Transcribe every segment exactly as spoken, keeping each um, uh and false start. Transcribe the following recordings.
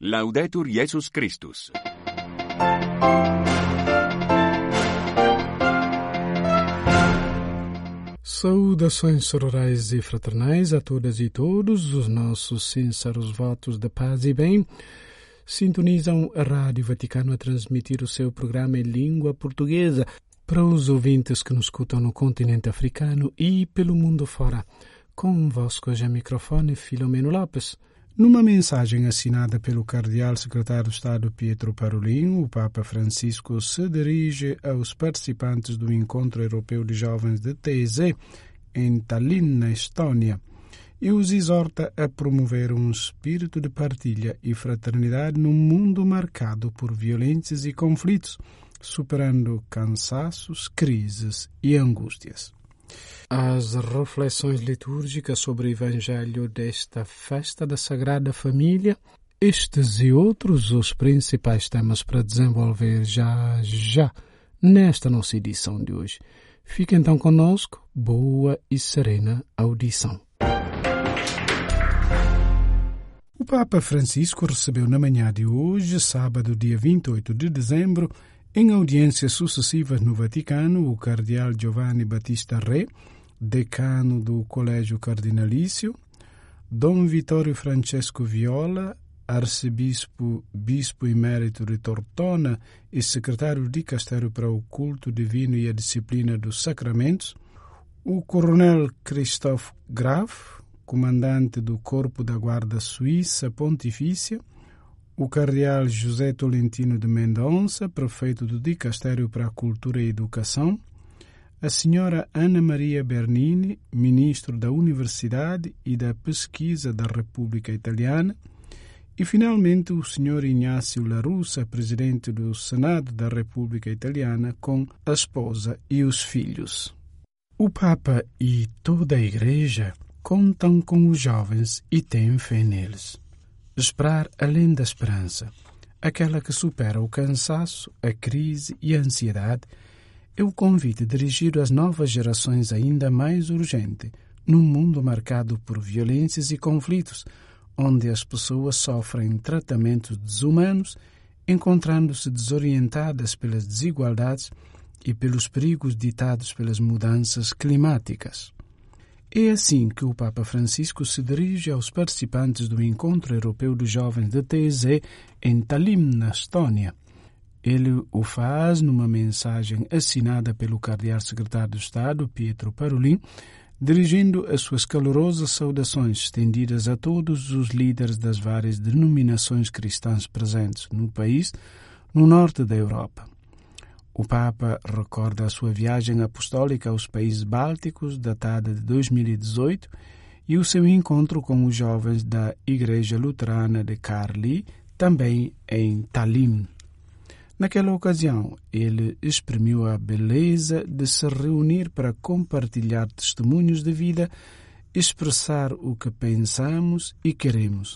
Laudetur Jesus Christus. Saudações sororais e fraternais a todas e todos. Os nossos sinceros votos de paz e bem sintonizam a Rádio Vaticano a transmitir o seu programa em língua portuguesa para os ouvintes que nos escutam no continente africano e pelo mundo fora. Convosco hoje a microfone Filomeno Lopes. Numa mensagem assinada pelo cardeal secretário de Estado Pietro Parolin, o Papa Francisco se dirige aos participantes do Encontro Europeu de Jovens de T E Z em Tallinn, na Estónia, e os exorta a promover um espírito de partilha e fraternidade num mundo marcado por violências e conflitos, superando cansaços, crises e angústias. As reflexões litúrgicas sobre o Evangelho desta festa da Sagrada Família, estes e outros os principais temas para desenvolver já já nesta nossa edição de hoje. Fique então conosco, boa e serena audição. O Papa Francisco recebeu na manhã de hoje, sábado, dia vinte e oito de dezembro, em audiências sucessivas no Vaticano, o cardeal Giovanni Battista Re, decano do Colégio Cardinalício, Dom Vittorio Francesco Viola, arcebispo, bispo emérito de Tortona e secretário de Dicastério para o Culto Divino e a Disciplina dos Sacramentos, o coronel Christoph Graf, comandante do Corpo da Guarda Suíça Pontifícia, o cardeal José Tolentino de Mendonça, prefeito do Dicastério para a Cultura e Educação, a senhora Ana Maria Bernini, ministro da Universidade e da Pesquisa da República Italiana, e finalmente o senhor Inácio La Russa, presidente do Senado da República Italiana, com a esposa e os filhos. O Papa e toda a Igreja contam com os jovens e têm fé neles. Esperar além da esperança, aquela que supera o cansaço, a crise e a ansiedade, é o convite dirigido às novas gerações ainda mais urgente, num mundo marcado por violências e conflitos, onde as pessoas sofrem tratamentos desumanos, encontrando-se desorientadas pelas desigualdades e pelos perigos ditados pelas mudanças climáticas. É assim que o Papa Francisco se dirige aos participantes do Encontro Europeu de Jovens de T E Z em Tallinn, na Estónia. Ele o faz numa mensagem assinada pelo cardeal secretário de Estado, Pietro Parolin, dirigindo as suas calorosas saudações estendidas a todos os líderes das várias denominações cristãs presentes no país, no norte da Europa. O Papa recorda a sua viagem apostólica aos países bálticos, datada de dois mil e dezoito, e o seu encontro com os jovens da Igreja Luterana de Karli, também em Tallinn. Naquela ocasião, ele exprimiu a beleza de se reunir para compartilhar testemunhos de vida, expressar o que pensamos e queremos.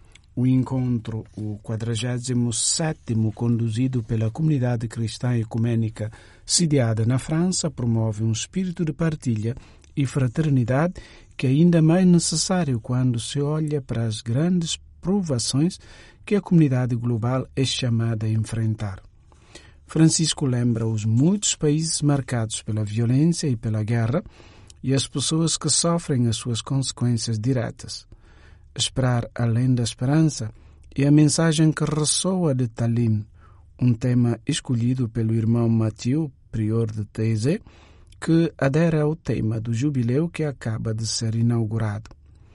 O encontro, o quadragésimo sétimo, conduzido pela Comunidade Cristã Ecumênica sediada na França, promove um espírito de partilha e fraternidade que é ainda mais necessário quando se olha para as grandes provações que a comunidade global é chamada a enfrentar. Francisco lembra os muitos países marcados pela violência e pela guerra e as pessoas que sofrem as suas consequências diretas. Esperar além da esperança é a mensagem que ressoa de Tallinn, um tema escolhido pelo irmão Mathieu, prior de T E Z, que adere ao tema do jubileu que acaba de ser inaugurado.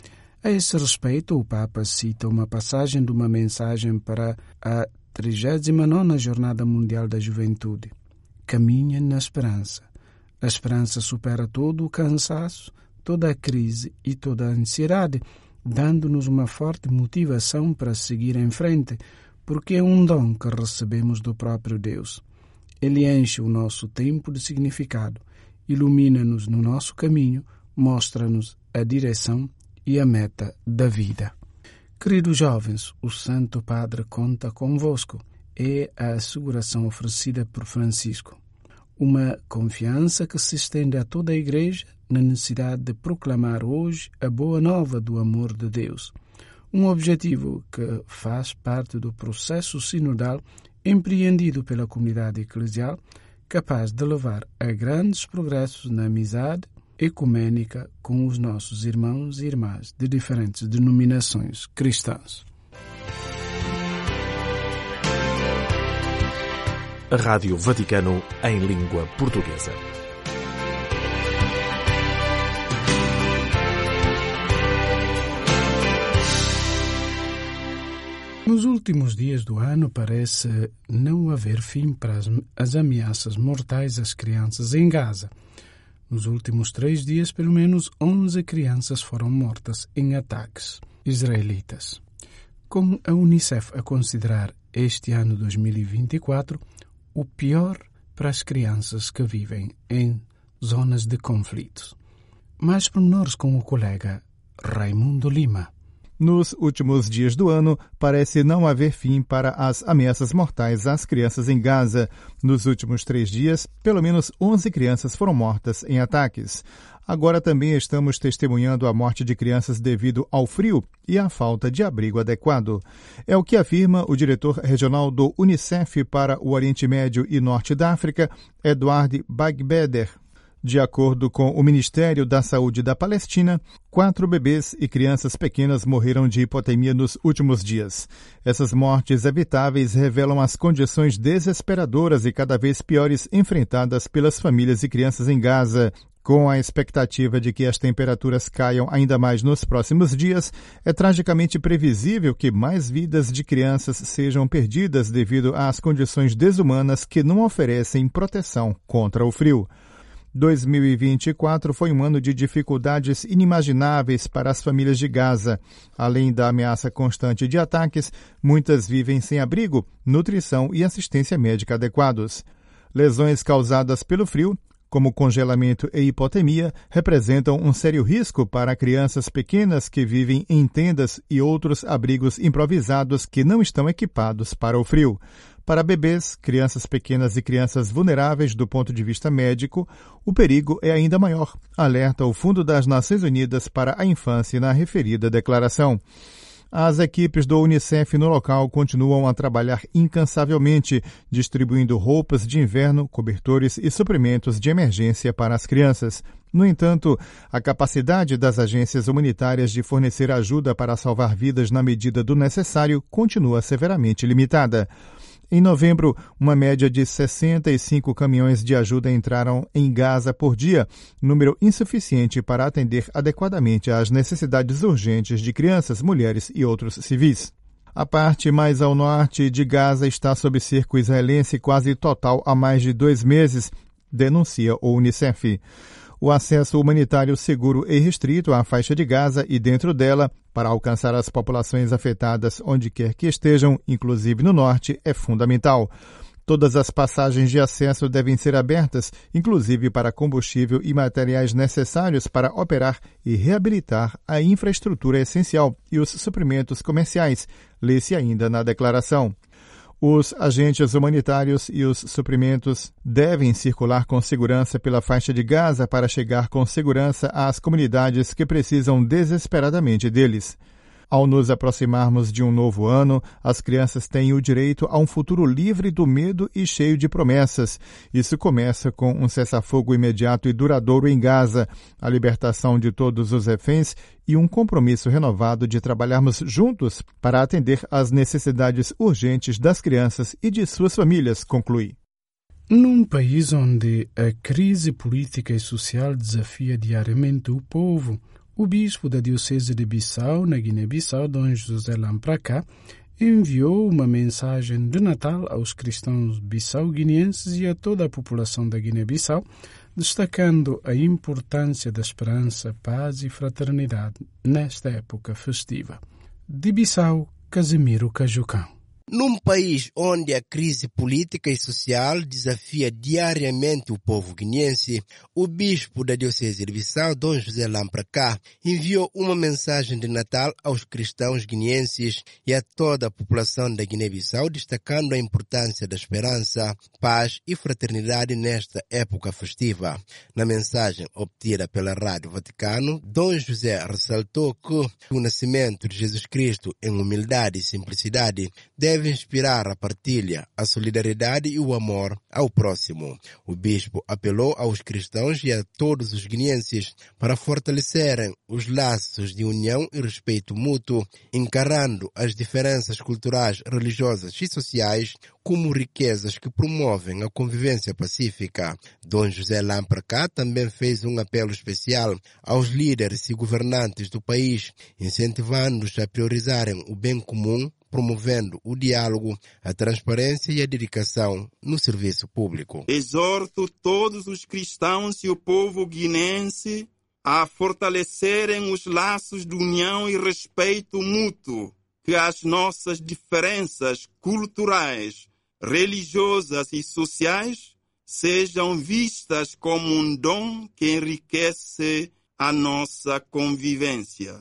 A esse respeito, o Papa cita uma passagem de uma mensagem para a trigésima nona Jornada Mundial da Juventude. Caminha na esperança. A esperança supera todo o cansaço, toda a crise e toda a ansiedade, dando-nos uma forte motivação para seguir em frente, porque é um dom que recebemos do próprio Deus. Ele enche o nosso tempo de significado, ilumina-nos no nosso caminho, mostra-nos a direção e a meta da vida. Queridos jovens, o Santo Padre conta convosco. É a asseguração oferecida por Francisco. Uma confiança que se estende a toda a Igreja na necessidade de proclamar hoje a boa nova do amor de Deus. um objetivo que faz parte do processo sinodal empreendido pela comunidade eclesial, capaz de levar a grandes progressos na amizade ecumênica com os nossos irmãos e irmãs de diferentes denominações cristãs. A Rádio Vaticano em língua portuguesa. Nos últimos dias do ano parece não haver fim para as, as ameaças mortais às crianças em Gaza. Nos últimos três dias, pelo menos onze crianças foram mortas em ataques israelitas. Com a Unicef a considerar este ano dois mil e vinte e quatro o pior para as crianças que vivem em zonas de conflito. Mais pormenores com o colega Raimundo Lima. Nos últimos dias do ano, parece não haver fim para as ameaças mortais às crianças em Gaza. Nos últimos três dias, pelo menos onze crianças foram mortas em ataques. Agora também estamos testemunhando a morte de crianças devido ao frio e à falta de abrigo adequado. É o que afirma o diretor regional do Unicef para o Oriente Médio e Norte da África, Eduard Bagbeder. De acordo com o Ministério da Saúde da Palestina, quatro bebês e crianças pequenas morreram de hipotermia nos últimos dias. Essas mortes evitáveis revelam as condições desesperadoras e cada vez piores enfrentadas pelas famílias e crianças em Gaza. Com a expectativa de que as temperaturas caiam ainda mais nos próximos dias, é tragicamente previsível que mais vidas de crianças sejam perdidas devido às condições desumanas que não oferecem proteção contra o frio. dois mil e vinte e quatro foi um ano de dificuldades inimagináveis para as famílias de Gaza. Além da ameaça constante de ataques, muitas vivem sem abrigo, nutrição e assistência médica adequados. Lesões causadas pelo frio, como congelamento e hipotermia, representam um sério risco para crianças pequenas que vivem em tendas e outros abrigos improvisados que não estão equipados para o frio. Para bebês, crianças pequenas e crianças vulneráveis do ponto de vista médico, o perigo é ainda maior, alerta o Fundo das Nações Unidas para a Infância na referida declaração. As equipes do Unicef no local continuam a trabalhar incansavelmente, distribuindo roupas de inverno, cobertores e suprimentos de emergência para as crianças. No entanto, a capacidade das agências humanitárias de fornecer ajuda para salvar vidas na medida do necessário continua severamente limitada. Em novembro, uma média de sessenta e cinco caminhões de ajuda entraram em Gaza por dia, número insuficiente para atender adequadamente às necessidades urgentes de crianças, mulheres e outros civis. A parte mais ao norte de Gaza está sob cerco israelense quase total há mais de dois meses, denuncia o Unicef. O acesso humanitário seguro e restrito à faixa de Gaza e dentro dela, para alcançar as populações afetadas onde quer que estejam, inclusive no norte, é fundamental. Todas as passagens de acesso devem ser abertas, inclusive para combustível e materiais necessários para operar e reabilitar a infraestrutura essencial e os suprimentos comerciais, lê-se ainda na declaração. Os agentes humanitários e os suprimentos devem circular com segurança pela faixa de Gaza para chegar com segurança às comunidades que precisam desesperadamente deles. Ao nos aproximarmos de um novo ano, as crianças têm o direito a um futuro livre do medo e cheio de promessas. Isso começa com um cessar-fogo imediato e duradouro em Gaza, a libertação de todos os reféns e um compromisso renovado de trabalharmos juntos para atender às necessidades urgentes das crianças e de suas famílias, conclui. Num país onde a crise política e social desafia diariamente o povo, o bispo da Diocese de Bissau, na Guiné-Bissau, Dom José Lampracá, enviou uma mensagem de Natal aos cristãos bissau-guineenses e a toda a população da Guiné-Bissau, destacando a importância da esperança, paz e fraternidade nesta época festiva. De Bissau, Casimiro Cajucão. Num país onde a crise política e social desafia diariamente o povo guineense, o bispo da Diocese de Bissau, Dom José Lampracá, enviou uma mensagem de Natal aos cristãos guineenses e a toda a população da Guiné-Bissau, destacando a importância da esperança, paz e fraternidade nesta época festiva. Na mensagem obtida pela Rádio Vaticano, Dom José ressaltou que o nascimento de Jesus Cristo em humildade e simplicidade deve deve inspirar a partilha, a solidariedade e o amor ao próximo. O bispo apelou aos cristãos e a todos os guineenses para fortalecerem os laços de união e respeito mútuo, encarando as diferenças culturais, religiosas e sociais como riquezas que promovem a convivência pacífica. Dom José Lampracá também fez um apelo especial aos líderes e governantes do país, incentivando-os a priorizarem o bem comum, promovendo o diálogo, a transparência e a dedicação no serviço público. Exorto todos os cristãos e o povo guinense a fortalecerem os laços de união e respeito mútuo, que as nossas diferenças culturais, religiosas e sociais sejam vistas como um dom que enriquece a nossa convivência.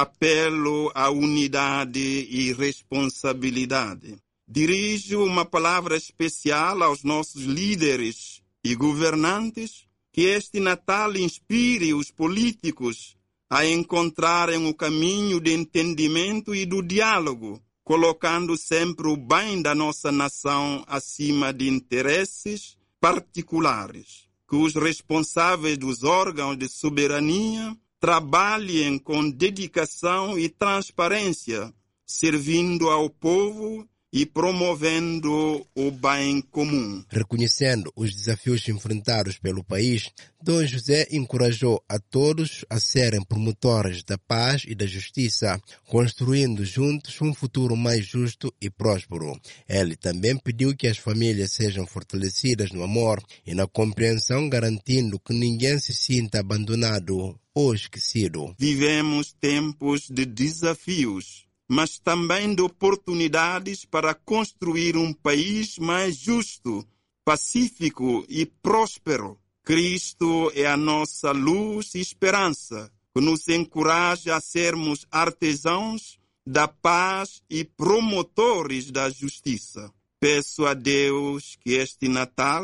Apelo à unidade e responsabilidade. Dirijo uma palavra especial aos nossos líderes e governantes, que este Natal inspire os políticos a encontrarem o caminho de entendimento e do diálogo, colocando sempre o bem da nossa nação acima de interesses particulares. Que os responsáveis dos órgãos de soberania trabalhem com dedicação e transparência, servindo ao povo e promovendo o bem comum. Reconhecendo os desafios enfrentados pelo país, Dom José encorajou a todos a serem promotores da paz e da justiça, construindo juntos um futuro mais justo e próspero. Ele também pediu que as famílias sejam fortalecidas no amor e na compreensão, garantindo que ninguém se sinta abandonado ou esquecido. Vivemos tempos de desafios, mas também de oportunidades para construir um país mais justo, pacífico e próspero. Cristo é a nossa luz e esperança, que nos encoraja a sermos artesãos da paz e promotores da justiça. Peço a Deus que este Natal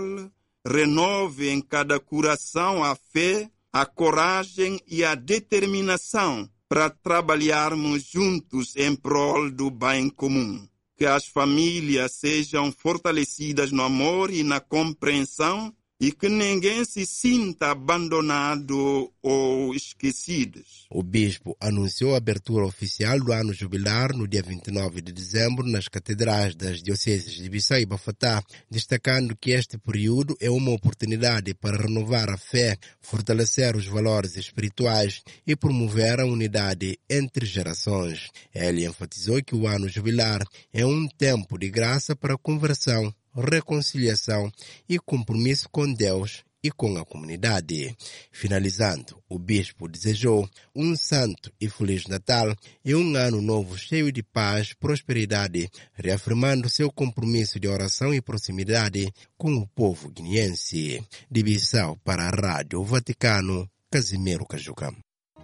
renove em cada coração a fé, a coragem e a determinação para trabalharmos juntos em prol do bem comum. Que as famílias sejam fortalecidas no amor e na compreensão e que ninguém se sinta abandonado ou esquecido. O bispo anunciou a abertura oficial do ano jubilar no dia vinte e nove de dezembro nas catedrais das dioceses de Bissau e Bafatá, destacando que este período é uma oportunidade para renovar a fé, fortalecer os valores espirituais e promover a unidade entre gerações. Ele enfatizou que o ano jubilar é um tempo de graça para a conversão, reconciliação e compromisso com Deus e com a comunidade. Finalizando, o bispo desejou um santo e feliz Natal e um ano novo cheio de paz, prosperidade, reafirmando seu compromisso de oração e proximidade com o povo guineense. De Bissau para a Rádio Vaticano, Casimiro Cajuca.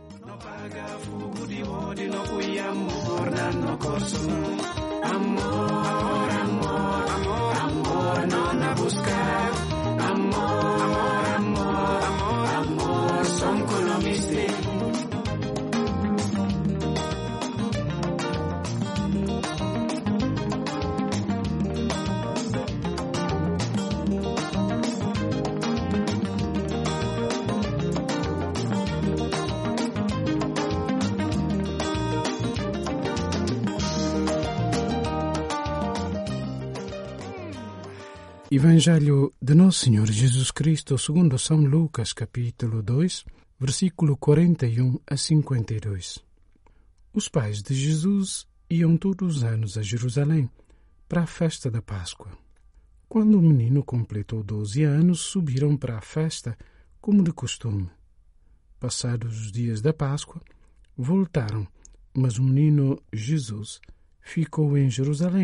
Evangelho de Nosso Senhor Jesus Cristo segundo São Lucas, capítulo dois, versículo quarenta e um a cinquenta e dois. Os pais de Jesus iam todos os anos a Jerusalém para a festa da Páscoa. Quando o menino completou doze anos, subiram para a festa como de costume. Passados os dias da Páscoa, voltaram, mas o menino Jesus ficou em Jerusalém,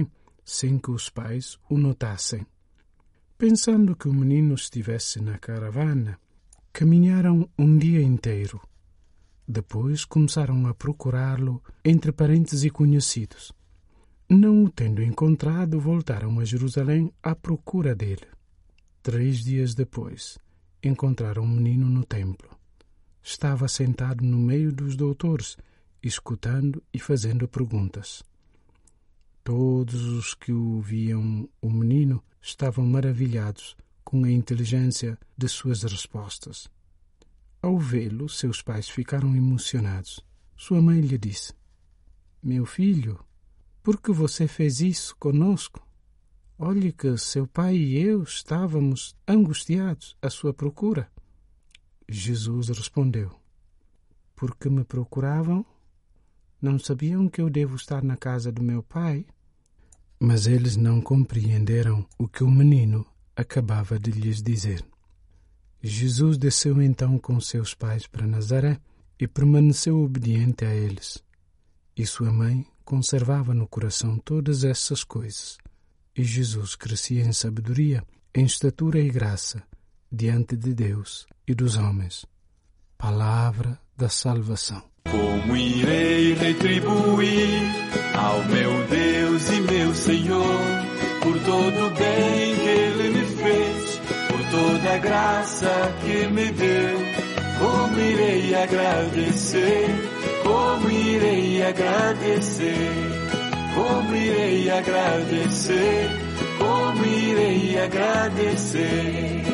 sem que os pais o notassem. Pensando que o menino estivesse na caravana, caminharam um dia inteiro. Depois começaram a procurá-lo entre parentes e conhecidos. Não o tendo encontrado, voltaram a Jerusalém à procura dele. Três dias depois, encontraram o menino no templo. Estava sentado no meio dos doutores, escutando e fazendo perguntas. Todos os que o viam o menino estavam maravilhados com a inteligência de suas respostas. Ao vê-lo, seus pais ficaram emocionados. Sua mãe lhe disse: "Meu filho, por que você fez isso conosco? Olhe que seu pai e eu estávamos angustiados à sua procura." Jesus respondeu: "Porque me procuravam? Não sabiam que eu devo estar na casa do meu pai?" Mas eles não compreenderam o que o menino acabava de lhes dizer. Jesus desceu então com seus pais para Nazaré e permaneceu obediente a eles. E sua mãe conservava no coração todas essas coisas. E Jesus crescia em sabedoria, em estatura e graça, diante de Deus e dos homens. Palavra da salvação. Como irei retribuir ao meu Deus e meu Senhor por todo o bem que Ele me fez, por toda a graça que me deu? Como irei agradecer? Como irei agradecer? Como irei agradecer? Como irei agradecer?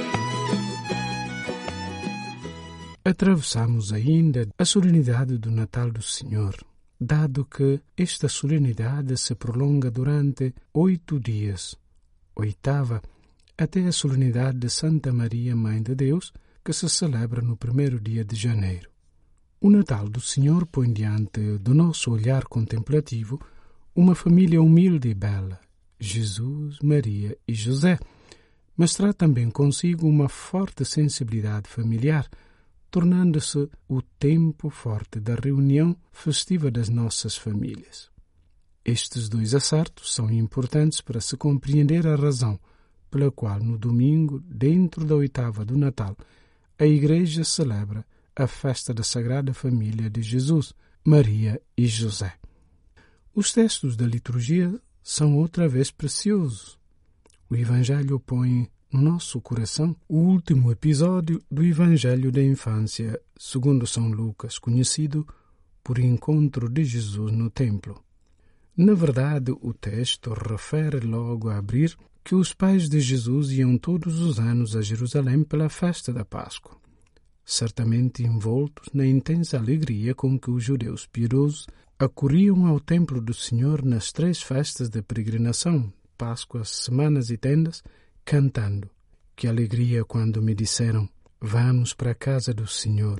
Atravessamos ainda a solenidade do Natal do Senhor, dado que esta solenidade se prolonga durante oito dias, oitava até a solenidade de Santa Maria, Mãe de Deus, que se celebra no primeiro dia de janeiro. O Natal do Senhor põe diante do nosso olhar contemplativo uma família humilde e bela, Jesus, Maria e José, mas traz também consigo uma forte sensibilidade familiar, tornando-se o tempo forte da reunião festiva das nossas famílias. Estes dois acertos são importantes para se compreender a razão pela qual no domingo, dentro da oitava do Natal, a Igreja celebra a festa da Sagrada Família de Jesus, Maria e José. Os textos da liturgia são outra vez preciosos. O Evangelho põe no nosso coração o último episódio do Evangelho da infância, segundo São Lucas, conhecido por encontro de Jesus no templo. Na verdade, o texto refere logo a abrir que os pais de Jesus iam todos os anos a Jerusalém pela festa da Páscoa, certamente envoltos na intensa alegria com que os judeus piedosos acorriam ao templo do Senhor nas três festas de peregrinação, Páscoa, Semanas e Tendas, cantando: "Que alegria quando me disseram, vamos para a casa do Senhor."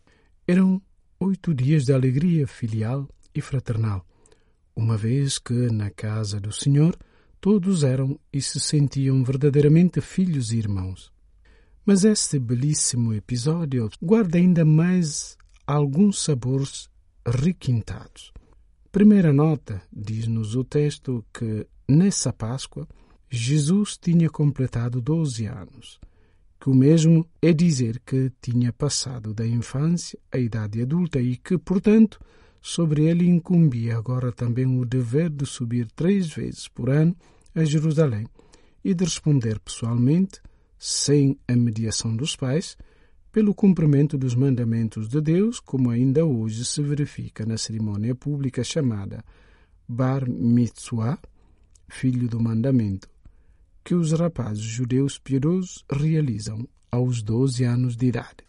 Eram oito dias de alegria filial e fraternal, uma vez que na casa do Senhor todos eram e se sentiam verdadeiramente filhos e irmãos. Mas este belíssimo episódio guarda ainda mais alguns sabores requintados. Primeira nota, diz-nos o texto que nessa Páscoa Jesus tinha completado doze anos, que o mesmo é dizer que tinha passado da infância à idade adulta e que, portanto, sobre ele incumbia agora também o dever de subir três vezes por ano a Jerusalém e de responder pessoalmente, sem a mediação dos pais, pelo cumprimento dos mandamentos de Deus, como ainda hoje se verifica na cerimônia pública chamada Bar Mitzvah, filho do mandamento, que os rapazes judeus piedosos realizam aos doze anos de idade.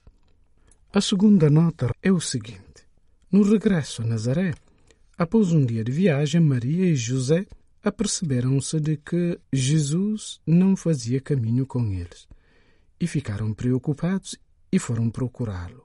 A segunda nota é o seguinte: no regresso a Nazaré, após um dia de viagem, Maria e José aperceberam-se de que Jesus não fazia caminho com eles e ficaram preocupados e foram procurá-lo.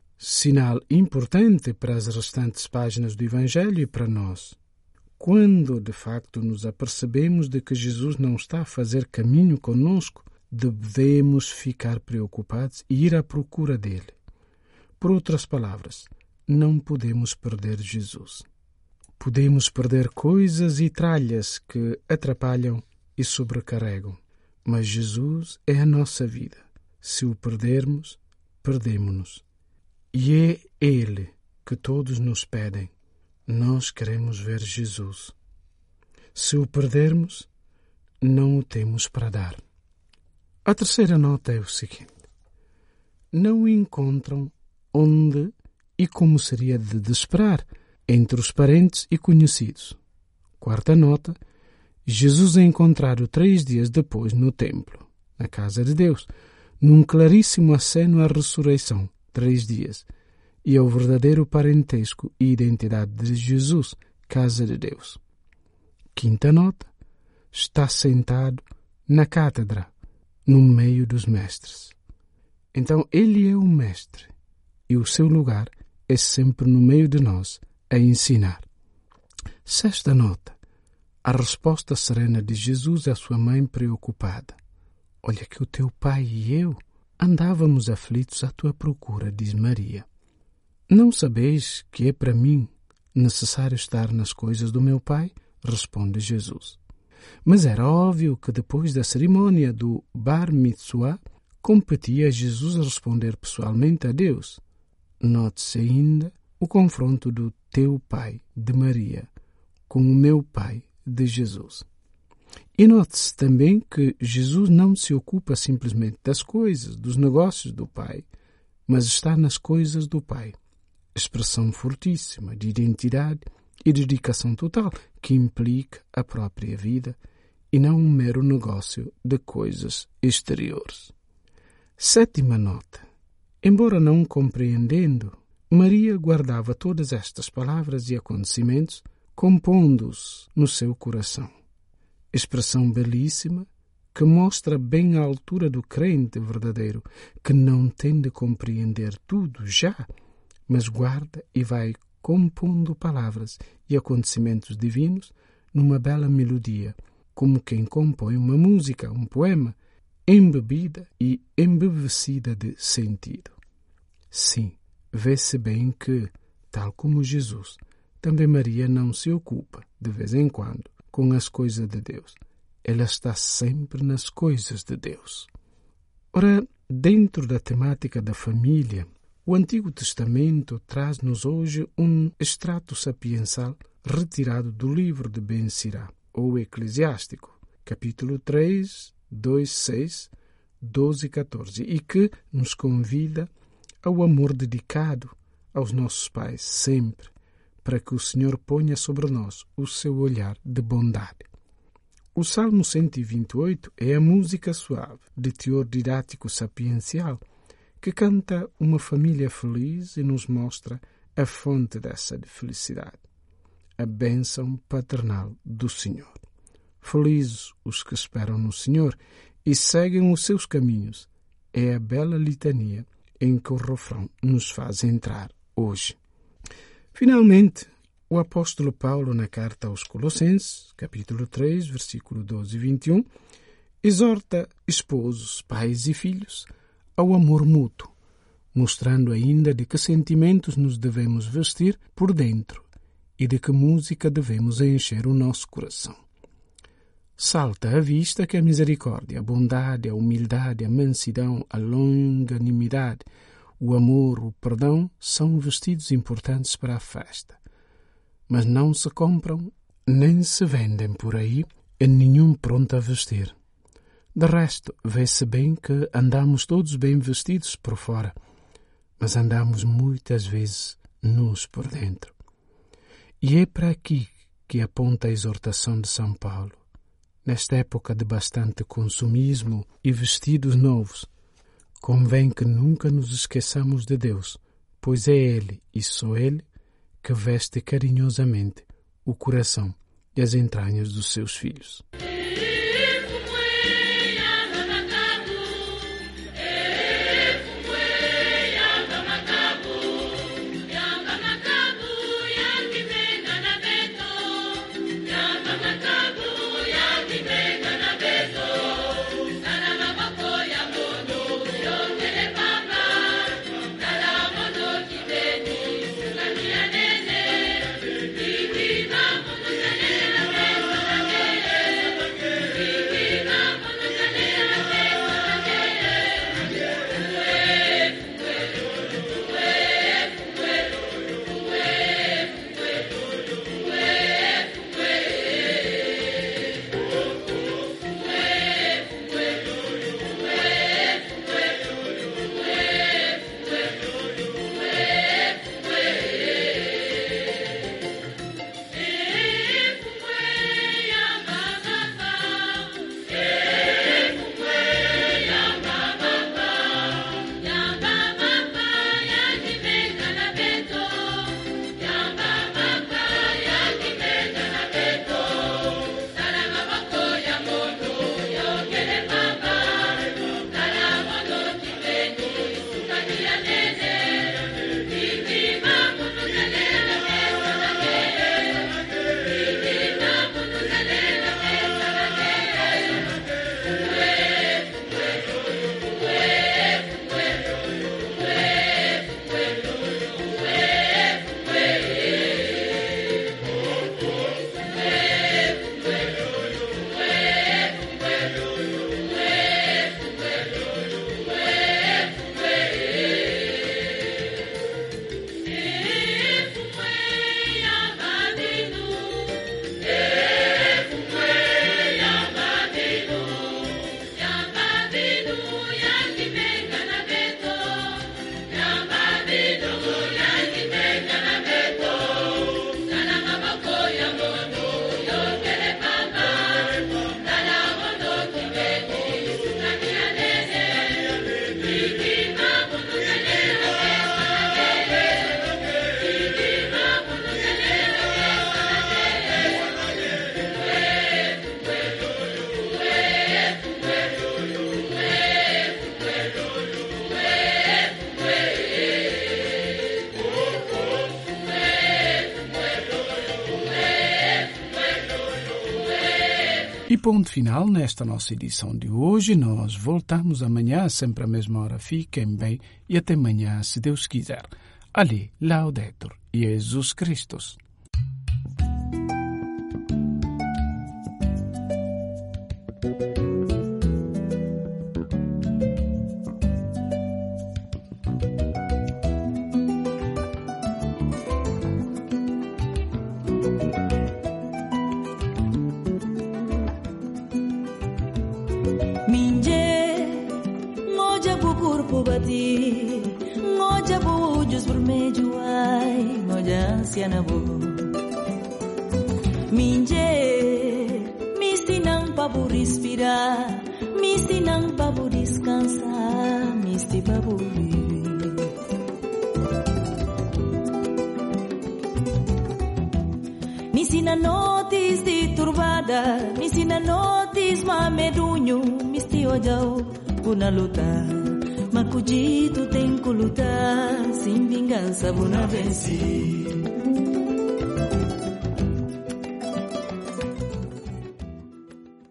Sinal importante para as restantes páginas do Evangelho e para nós. Quando, de facto, nos apercebemos de que Jesus não está a fazer caminho conosco, devemos ficar preocupados e ir à procura dele. Por outras palavras, não podemos perder Jesus. Podemos perder coisas e tralhas que atrapalham e sobrecarregam, mas Jesus é a nossa vida. Se o perdermos, perdemo-nos. E é Ele que todos nos pedem. Nós queremos ver Jesus. Se o perdermos, não o temos para dar. A terceira nota é o seguinte: não encontram onde e como seria de esperar entre os parentes e conhecidos. Quarta nota: Jesus é encontrado três dias depois no templo, na casa de Deus, num claríssimo aceno à ressurreição, três dias, e ao verdadeiro parentesco e identidade de Jesus, casa de Deus. Quinta nota: está sentado na cátedra, no meio dos mestres. Então ele é o mestre, e o seu lugar é sempre no meio de nós, a ensinar. Sexta nota: a resposta serena de Jesus à sua mãe preocupada. Olha que o teu pai e eu andávamos aflitos à tua procura, diz Maria. Não sabeis que é para mim necessário estar nas coisas do meu pai? Responde Jesus. Mas era óbvio que depois da cerimônia do Bar Mitzvah, competia a Jesus responder pessoalmente a Deus. Note-se ainda o confronto do teu pai, de Maria, com o meu pai, de Jesus. E note-se também que Jesus não se ocupa simplesmente das coisas, dos negócios do pai, mas está nas coisas do pai. Expressão fortíssima de identidade e dedicação total, que implica a própria vida e não um mero negócio de coisas exteriores. Sétima nota: embora não compreendendo, Maria guardava todas estas palavras e acontecimentos, compondo-os no seu coração. Expressão belíssima que mostra bem a altura do crente verdadeiro, que não tem de compreender tudo já, mas guarda e vai compondo palavras e acontecimentos divinos numa bela melodia, como quem compõe uma música, um poema, embebida e embevecida de sentido. Sim, vê-se bem que, tal como Jesus, também Maria não se ocupa, de vez em quando, com as coisas de Deus. Ela está sempre nas coisas de Deus. Ora, dentro da temática da família, o Antigo Testamento traz-nos hoje um extrato sapiensal retirado do livro de Ben Sirá, ou Eclesiástico, capítulo três, dois, seis, doze e catorze, e que nos convida ao amor dedicado aos nossos pais sempre, para que o Senhor ponha sobre nós o seu olhar de bondade. O Salmo cento e vinte e oito é a música suave, de teor didático sapiencial, que canta uma família feliz e nos mostra a fonte dessa felicidade, a bênção paternal do Senhor. Felizes os que esperam no Senhor e seguem os seus caminhos, é a bela litania em que o refrão nos faz entrar hoje. Finalmente, o apóstolo Paulo, na carta aos Colossenses, capítulo três, versículo doze e vinte e um, exorta esposos, pais e filhos ao amor mútuo, mostrando ainda de que sentimentos nos devemos vestir por dentro e de que música devemos encher o nosso coração. Salta à vista que a misericórdia, a bondade, a humildade, a mansidão, a longanimidade, o amor, o perdão são vestidos importantes para a festa, mas não se compram nem se vendem por aí em nenhum pronto a vestir. De resto, vê-se bem que andamos todos bem vestidos por fora, mas andamos muitas vezes nus por dentro. E é para aqui que aponta a exortação de São Paulo. Nesta época de bastante consumismo e vestidos novos, convém que nunca nos esqueçamos de Deus, pois é Ele e só Ele que veste carinhosamente o coração e as entranhas dos seus filhos. Viva E ponto final nesta nossa edição de hoje. Nós voltamos amanhã, sempre à mesma hora. Fiquem bem e até amanhã, se Deus quiser. Ali, Laudetur Jesus Christus. Ngoja bujus bermeju ai, ngoja ansiana bo. Minje, misti nang pabu respirar, misti nang pabu descansar, misti pabu viver. Misti na notis de turbada, misti na notis mamedunho, misti ojau puna lutar. Macudito tem que lutar, sem vingança, vou na vencer.